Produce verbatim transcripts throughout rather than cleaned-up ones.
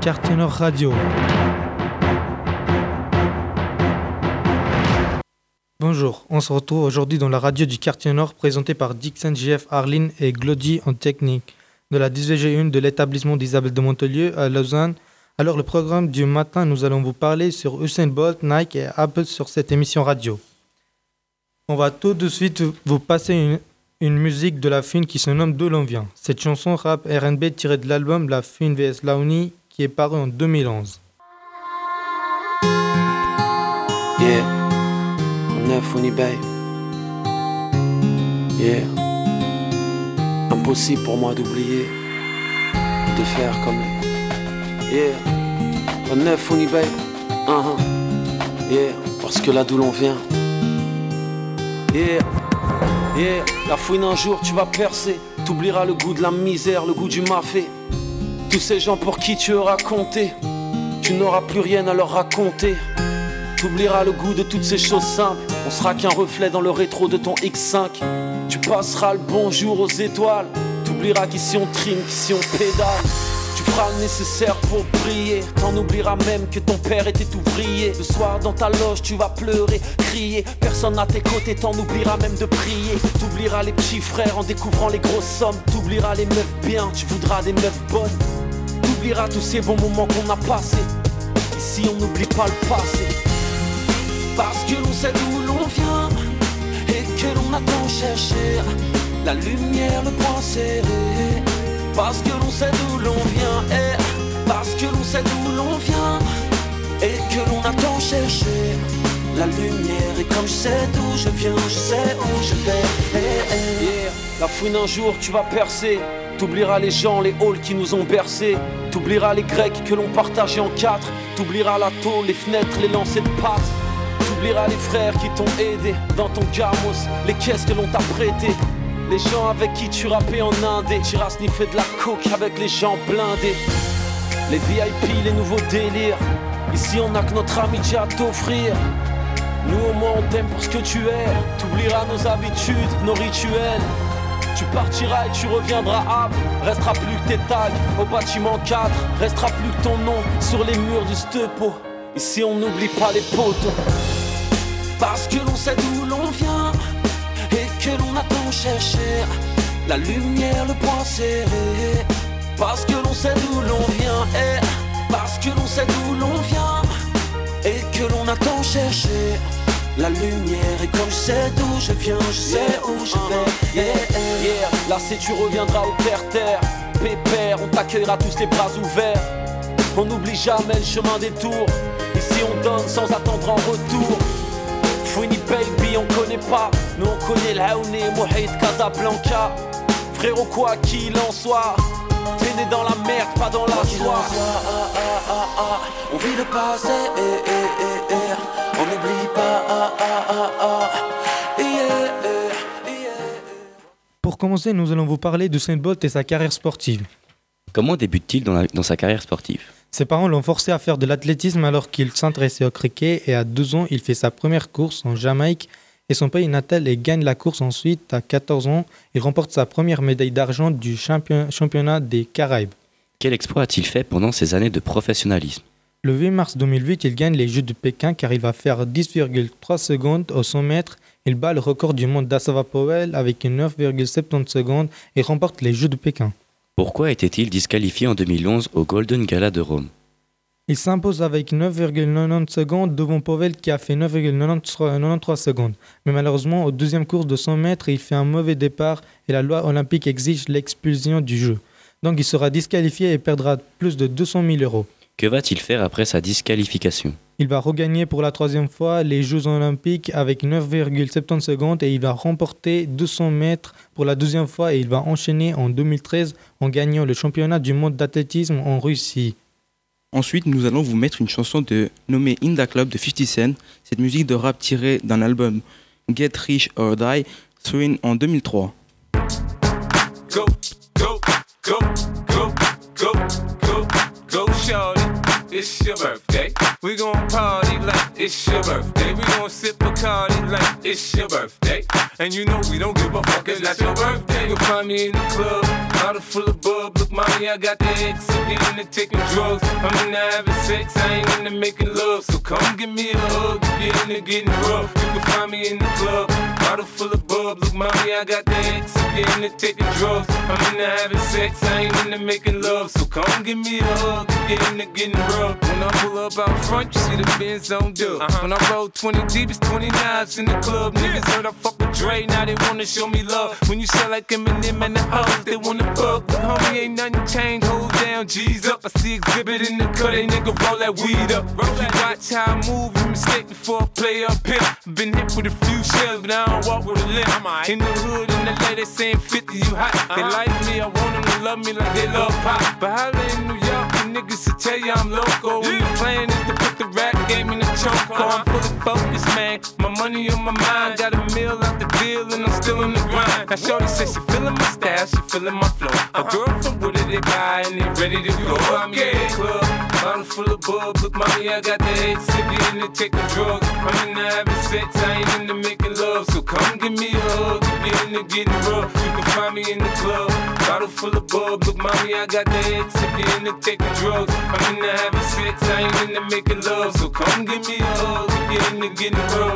Quartier Nord Radio. Bonjour, on se retrouve aujourd'hui dans la radio du Quartier Nord présentée par Dixon, J F, Arline et Glody en technique de la dix V G un de l'établissement d'Isabelle de Montelieu à Lausanne. Alors le programme du matin, nous allons vous parler sur Usain Bolt, Nike et Apple sur cette émission radio. On va tout de suite vous passer une, une musique de La Fune qui se nomme D'où l'on vient. Cette chanson rap R and B tirée de l'album La Fune vs Laouni qui est paru en deux mille onze. Yeah, neuf on eBay. Yeah, impossible pour moi d'oublier, de faire comme les. Yeah, un neuf on eBay. Uh-huh. Yeah, parce que là d'où l'on vient. Yeah, yeah, la fouine un jour tu vas percer. T'oublieras le goût de la misère, le goût du mafé. Tous ces gens pour qui tu auras compté, tu n'auras plus rien à leur raconter. T'oublieras le goût de toutes ces choses simples. On sera qu'un reflet dans le rétro de ton X cinq. Tu passeras le bonjour aux étoiles. T'oublieras qu'ici on trime, qu'ici on pédale. Tu feras le nécessaire pour briller. T'en oublieras même que ton père était ouvrier. Le soir dans ta loge tu vas pleurer, crier. Personne à tes côtés, t'en oublieras même de prier. T'oublieras les petits frères en découvrant les grosses sommes. T'oublieras les meufs bien, tu voudras des meufs bonnes. T'oublieras tous ces bons moments qu'on a passés. Ici on n'oublie pas le passé. Parce que l'on sait d'où l'on vient et que l'on a tant cherché la lumière, le point serré. Parce que l'on sait d'où l'on vient et parce que l'on sait d'où l'on vient et que l'on a tant cherché la lumière. Et comme je sais d'où je viens, je sais où je vais. Hey, hey. Yeah. La fouine un jour tu vas percer. T'oublieras les gens, les halls qui nous ont bercés. T'oublieras les grecs que l'on partageait en quatre. T'oublieras la tôle, les fenêtres, les lancers de pattes. T'oublieras les frères qui t'ont aidé dans ton gamos, les caisses que l'on t'a prêtées, les gens avec qui tu rappais en indé. T'iras sniffer de la coke avec les gens blindés. Les V I P, les nouveaux délires. Ici on a que notre amitié à t'offrir. Nous au moins on t'aime pour ce que tu es. T'oublieras nos habitudes, nos rituels. Tu partiras et tu reviendras âme. Restera plus que tes tags au bâtiment quatre. Restera plus que ton nom sur les murs du stepo. Ici on n'oublie pas les poteaux. Parce que l'on sait d'où l'on vient et que l'on a tant cherché la lumière, le point serré. Parce que l'on sait d'où l'on vient et parce que l'on sait d'où l'on vient et que l'on a tant cherché la lumière. Et comme je sais d'où je viens, je sais où je vais. Yeah, yeah. Là c'est tu reviendras au terre-terre. Pépère, on t'accueillera tous les bras ouverts. On n'oublie jamais le chemin des tours. Ici on donne sans attendre en retour. Fouini baby on connaît pas. Nous on connaît l'Aouni, Mouhid, Casablanca. Frérot quoi qu'il en soit, t'es né dans la merde, pas dans la joie. Ah, ah, ah, ah. On vit le passé, eh, eh, eh, eh. On n'oublie pas, ah, ah, ah, ah. Yeah, yeah, yeah. Pour commencer, nous allons vous parler de Usain Bolt et sa carrière sportive. Comment débute-t-il dans, la, dans sa carrière sportive ? Ses parents l'ont forcé à faire de l'athlétisme alors qu'il s'intéressait au cricket et à douze ans, il fait sa première course en Jamaïque et son pays natal et gagne la course ensuite. À quatorze ans, il remporte sa première médaille d'argent du champion, championnat des Caraïbes. Quel exploit a-t-il fait pendant ses années de professionnalisme ? Le huit mars deux mille huit, il gagne les Jeux de Pékin car il va faire dix virgule trois secondes au cent mètres. Il bat le record du monde d'Assava Powell avec neuf virgule soixante-dix secondes et remporte les Jeux de Pékin. Pourquoi était-il disqualifié en deux mille onze au Golden Gala de Rome ? Il s'impose avec neuf virgule quatre-vingt-dix secondes devant Powell qui a fait neuf virgule quatre-vingt-treize secondes. Mais malheureusement, au deuxième course de cent mètres, il fait un mauvais départ et la loi olympique exige l'expulsion du jeu. Donc il sera disqualifié et perdra plus de deux cent mille euros. Que va-t-il faire après sa disqualification ? Il va regagner pour la troisième fois les Jeux olympiques avec neuf virgule soixante-dix secondes et il va remporter deux cents mètres pour la deuxième fois et il va enchaîner en deux mille treize en gagnant le championnat du monde d'athlétisme en Russie. Ensuite, nous allons vous mettre une chanson de, nommée In Da Club de fifty Cent. Cette musique de rap tirée d'un album Get Rich or Die, sorti en deux mille trois. Go, go, go, go, go, go, go, shorty. it's your birthday. We gon' party like it's your birthday. We gon' sip Bacardi like it's your birthday. And you know we don't give a fuck, it's not your birthday. You'll find me in the club, bottle full of bub. Look, mommy, I got the X, I'm getting into taking drugs. I'm into having sex, I ain't into making love. So come give me a hug, get into getting rough. You can find me in the club, bottle full of bub. Look, mommy, I got the X, I'm getting into taking drugs. I'm into having sex, I ain't into making love. So come give me a hug, get into getting rough. When I pull up out front, you see the Benz on dub. Uh-huh. When I roll twenty deep, it's twenty-nines in the club. Niggas heard I fuck with Dre, now they wanna show me love. When you sell like Eminem and the hoes, they wanna fuck. But homie, ain't nothing changed, hold down, G's up. I see exhibit in the cut, they nigga roll that weed up. If you watch how I move, you mistake before I play up here. Been hit with a few shells, but I don't walk with a limp. In the hood, in the lady, they saying fifty, you hot. They like me, I want them to love me like they love pop. But holla in New York, the niggas to tell you I'm loco. When the plan is to put the rap game in the choke. I'm fully focused, man. My money on my mind, got a meal out the deal, and I'm still on the grind. Now shorty says she feeling my style, she feeling my flow. A girl from Wooded, they buy and they ready to go. I'm in the club, bottle full of bub. Look, mommy, I got the X, if you into taking drugs. I'm into having sex, I ain't into making love. So come give me a hug, if you into getting rough. You can find me in the club, bottle full of bub. Look, mommy, I got the X, if you into taking drugs. I'm into having sex, I ain't into making love. So come give me a hug, if you into getting rough.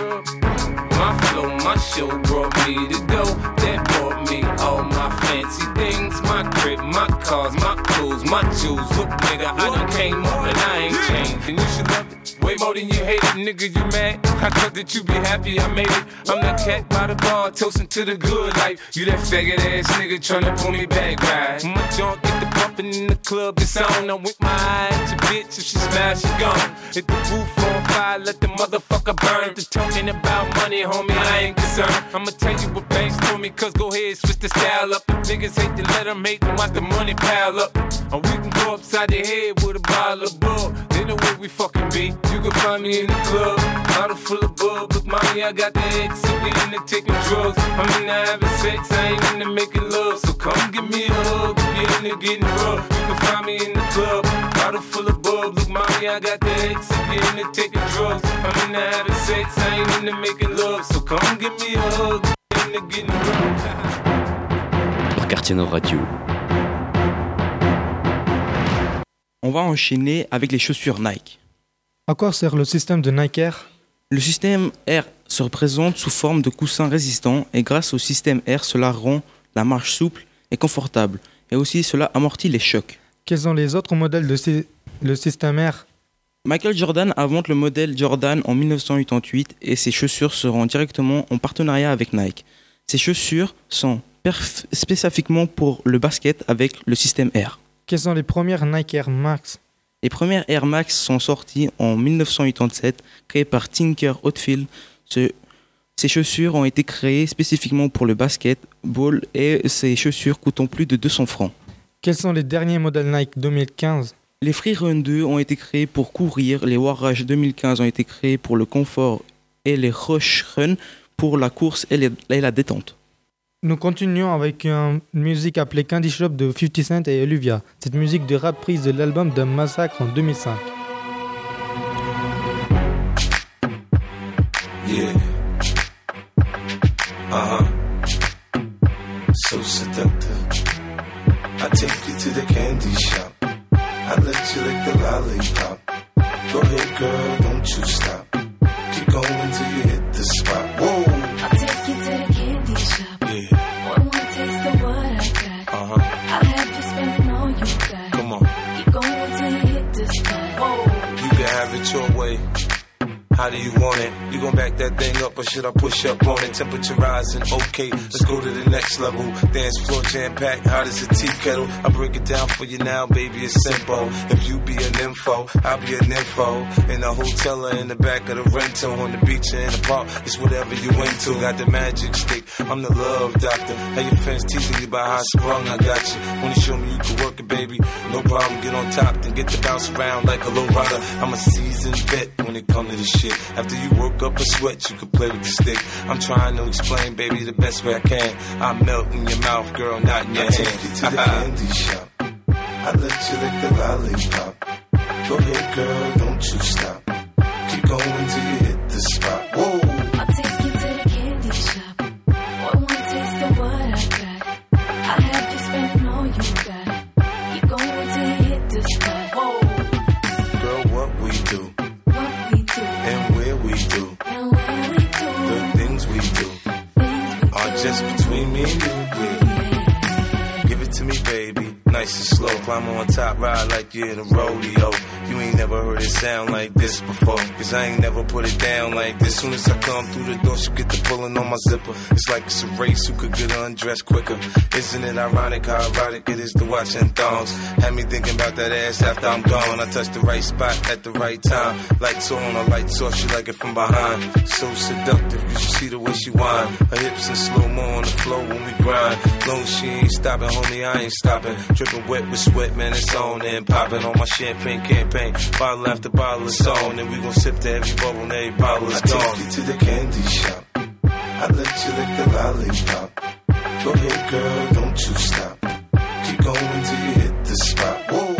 My flow, my show brought me to go. That brought me all my fancy things. My crib, my cars, my clothes, my jewels. Look, nigga, I done came up and I ain't changed. And you should love it way more than you hate it. Nigga, you mad? I thought that you be happy I made it. I'm that cat by the bar, toasting to the good life. You that faggot ass nigga tryna pull me back, right? My junk get the bumpin' in the club, it's on. I'm with my eye at your bitch, if she smash, she gone. Hit the roof on fire, let the motherfucker burn. The talking about money, homie, I ain't concerned. I'ma tell you what banks told me, cause go ahead, switch the style up. If niggas hate to let them hate, then watch the money pile up. Or we can go upside the head with a bottle of bub. They know where we fucking be. You can find me in the club, bottle full of bub. Look, mommy, I got the X, if you into taking drugs. I'm into having sex, I ain't into making love. So come give me a hug, if you into getting rough. You can find me in the club, bottle full of bub. Look, mommy, I got the X, if you into taking drugs. I'm into having sex, I ain't into making love. So come give me a hug, if you into getting rough. Quartier Nord Radio. On va enchaîner avec les chaussures Nike. À quoi sert le système de Nike Air? Le système Air se représente sous forme de coussin résistant et grâce au système Air, cela rend la marche souple et confortable. Et aussi, cela amortit les chocs. Quels sont les autres modèles de si- le système Air? Michael Jordan invente le modèle Jordan en dix-neuf cent quatre-vingt-huit et ses chaussures seront directement en partenariat avec Nike. Ces chaussures sont perf- spécifiquement pour le basket avec le système Air. Quelles sont les premières Nike Air Max? Les premières Air Max sont sorties en dix-neuf cent quatre-vingt-sept, créées par Tinker Hatfield. Ce, ces chaussures ont été créées spécifiquement pour le basketball et ces chaussures coûtent plus de deux cents francs. Quels sont les derniers modèles Nike deux mille quinze? Les Free Run deux ont été créés pour courir, les War Rush deux mille quinze ont été créés pour le confort et les Rush Run pour la course et, les, et la détente. Nous continuons avec une musique appelée Candy Shop de fifty Cent et Olivia. Cette musique de rap prise de l'album de Massacre en deux mille cinq. Yeah. Uh-huh. So seductive. I take you to the candy shop. I let you lick the lollipop. Go ahead, girl, don't you stop. Keep going till you hit the spot. Whoa. I'll take you to the candy shop. Yeah. Boy, one taste of what I got. Uh-huh. I'll have you spending all you got. Come on. Keep going till you hit the spot. Whoa. You can have it your way. How do you want it? You gon' back that thing up or should I push up on it? Temperature rising, okay, let's go to the next level. Dance floor jam packed, hot as a tea kettle. I break it down for you now, baby, it's simple. If you be an info, I'll be an info. In the hotel or in the back of the rental, on the beach or in the park, it's whatever you into. Got the magic stick, I'm the love doctor. How your friends teasing you about how I sprung, I got you. Wanna show me you can work it, baby? No problem, get on top, then get to bounce around like a low rider. I'm a seasoned vet when it comes to this shit. After you work up a sweat, you can play with the stick. I'm trying to explain, baby, the best way I can. I melt in your mouth, girl, not in your I hand. Take you to the candy shop. I let you lick the lollipop. Go ahead, girl, don't you stop. Keep going till you hit the spot. Whoa. I'll take you to the candy shop. Boy, one taste of what I got. I'll have you spending all you got. Keep going till you hit the spot. Whoa. Girl, what we do What we do and where we do, and where we do. the things we do Things we are do. just between me and you. Yeah. Give it to me, baby. Nice and slow. Climb on top, ride like you're in a rodeo. You ain't never heard it sound like this before. Cause I ain't never put it down like this. Soon as I come through the door, she get the pulling on my zipper. It's like it's a race who could get undressed quicker. Isn't it ironic how erotic it is to watch in thongs? Had me thinking about that ass after I'm gone. I touch the right spot at the right time. Lights on, or lights off, she like it from behind. So seductive, you should see the way she whine. Her hips in slow-mo on the floor when we grind. Long as she ain't stopping, homie, I ain't stopping. Dripping wet with sweat, man, it's on and popping on my champagne campaign. Bottle after bottle is on, and we gon' sip to every bubble and every bottle is I gone. take you to the candy shop. I let you lick the lollipop. Go ahead, girl, don't you stop. Keep going till you hit the spot. Whoa.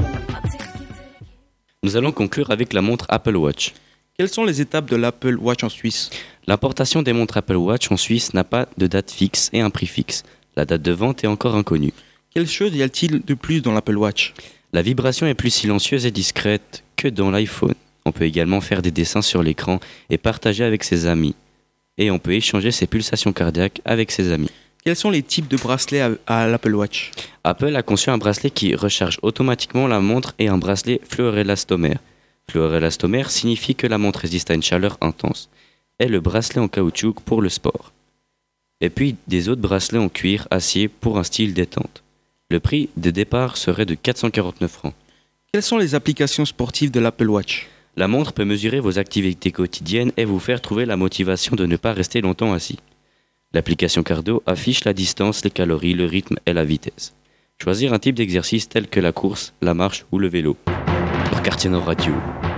Nous allons conclure avec la montre Apple Watch. Quelles sont les étapes de l'Apple Watch en Suisse? L'importation des montres Apple Watch en Suisse n'a pas de date fixe et un prix fixe. La date de vente est encore inconnue. Quelle chose y a-t-il de plus dans l'Apple Watch? La vibration est plus silencieuse et discrète que dans l'iPhone. On peut également faire des dessins sur l'écran et partager avec ses amis. Et on peut échanger ses pulsations cardiaques avec ses amis. Quels sont les types de bracelets à, à l'Apple Watch? Apple a conçu un bracelet qui recharge automatiquement la montre et un bracelet fluorélastomère. Fluorélastomère signifie que la montre résiste à une chaleur intense. Et le bracelet en caoutchouc pour le sport. Et puis des autres bracelets en cuir acier pour un style détente. Le prix de départ serait de quatre cent quarante-neuf francs. Quelles sont les applications sportives de l'Apple Watch? La montre peut mesurer vos activités quotidiennes et vous faire trouver la motivation de ne pas rester longtemps assis. L'application Cardio affiche la distance, les calories, le rythme et la vitesse. Choisir un type d'exercice tel que la course, la marche ou le vélo. Par Quartier Nord Radio.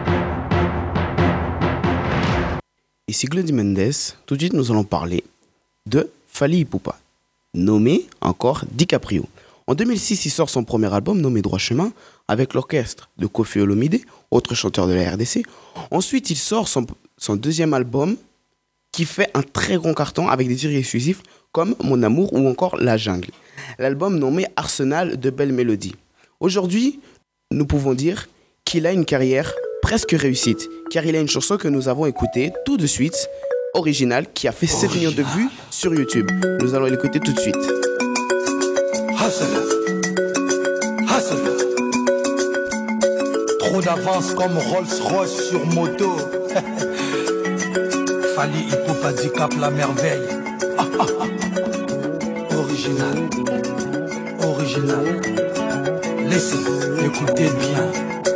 Ici Glody Mendes, tout de suite nous allons parler de Fally Ipupa, nommé encore DiCaprio. En deux mille six, il sort son premier album nommé Droit Chemin avec l'orchestre de Koffi Olomide, autre chanteur de la R D C. Ensuite, il sort son, son deuxième album qui fait un très grand carton avec des titres exclusifs comme Mon Amour ou encore La Jungle. L'album nommé Arsenal de belles mélodies. Aujourd'hui, nous pouvons dire qu'il a une carrière presque réussite car il a une chanson que nous avons écoutée tout de suite, originale, qui a fait sept millions de vues sur YouTube. Nous allons l'écouter tout de suite. Hustle, hustle. Trop d'avance comme Rolls-Royce sur moto. Fally Ipupa Dicap la merveille. Ah, ah, ah. Original, original. Laissez, écoutez bien.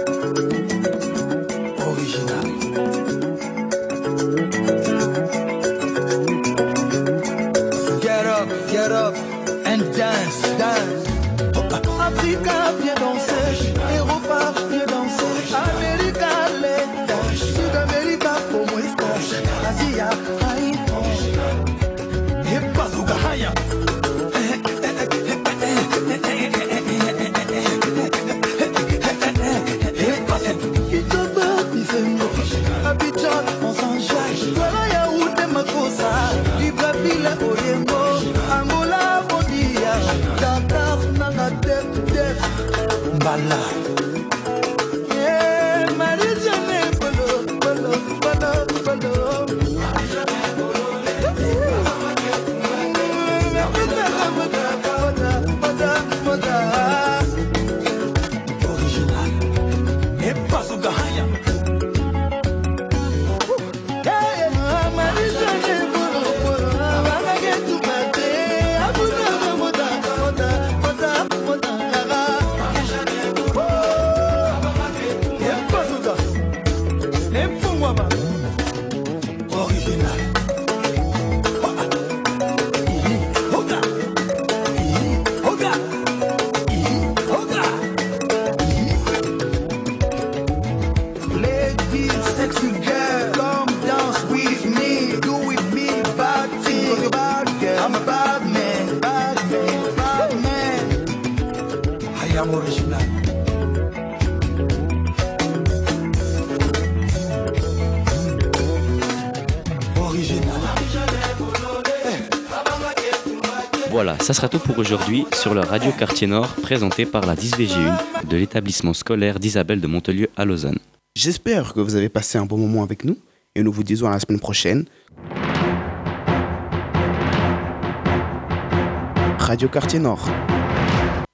Original. Get up, get up and dance, dance. Africa, viens danser, Europa, viens danser, America, let's dance, Sud-America, como estás, Asia, ahí, Hip-hop, Ugahaya. Kitoko, Bisengo, Abidjan, on s'enchaîne, Kuala Yaoundé, Makossa, Libreville, Oyembo, Angola, Bodia, Dakar, Nanga, Def, Def, Mbala. yeah, Marie-Jeanne, Bolo, Bolo, Bolo, Bolo. Original. Hip-hop, Ugahaya. Original. Hoga. Hoga. Hoga. Ladies, sexy girl, come dance with me, do with me bad thing. You're a bad girl, I'm a bad man, bad man, bad man. I am original. Voilà, ça sera tout pour aujourd'hui sur le Radio Quartier Nord, présenté par la dix V G un de l'établissement scolaire d'Isabelle de Montelieu à Lausanne. J'espère que vous avez passé un bon moment avec nous et nous vous disons à la semaine prochaine. Radio Quartier Nord.